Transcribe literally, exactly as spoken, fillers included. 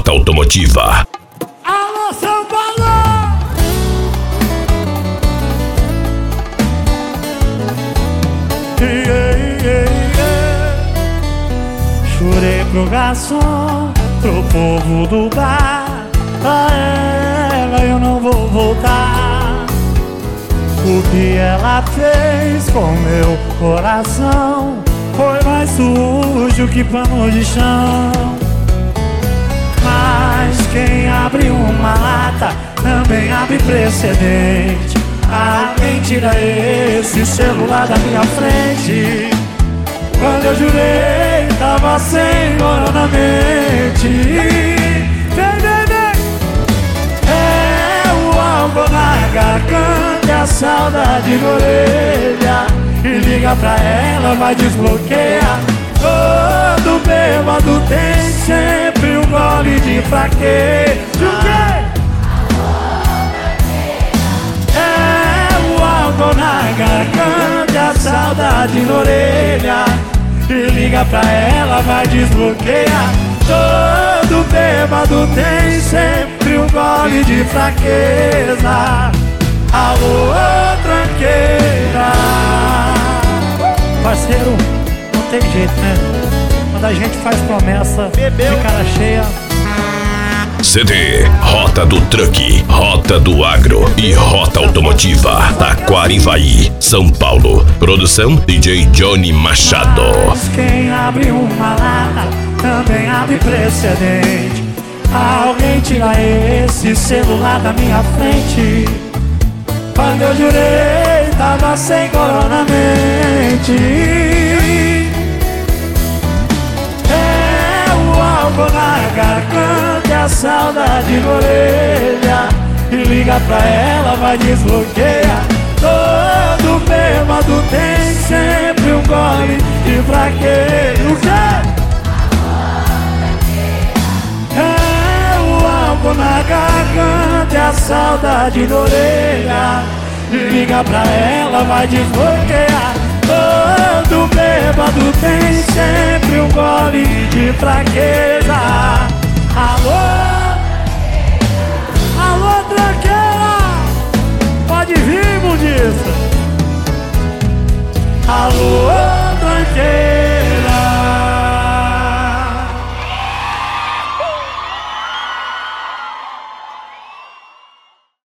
Rota Automotiva. Alô, São Paulo! Yeah, yeah, yeah. Chorei pro garçom, pro povo do bar. Pra ela eu não vou voltar. O que ela fez com meu coração foi mais sujo que pano de chão. Mas quem abre uma lata também abre precedente. Alguém tira esse celular da minha frente. Quando eu jurei, tava sem dor na mente. Vem, vem, vem. É o álcool na garganta e a saudade na orelha. E liga pra ela, vai desbloquear. Todo bêbado tem sempre um gole de fraqueza. O quê? É o álcool na garganta e a saudade na orelha. E liga pra ela, vai desbloquear. Todo bêbado tem sempre um gole de fraqueza. Alô, tranqueira. Parceiro, não tem jeito, né? Quando a gente faz promessa de cara cheia. C D Rota do Truck, Rota do Agro e Rota Automotiva, Taquarivaí, São Paulo. Produção D J Johnny Machado. Mas quem abre uma lata também abre precedente. Alguém tira esse celular da minha frente. Quando eu jurei, tava sem corona mente. É o álcool na garganta e a saudade na orelha. E liga pra ela, vai desbloquear. Todo bêbado tem sempre um gole de fraqueza. O quê? É o álcool na garganta e a saudade na orelha. E liga pra ela, vai desbloquear. Todo bêbado tem sempre um gole de fraqueza. Alô? Alô, tranqueira! Pode vir, mundiça! Alô,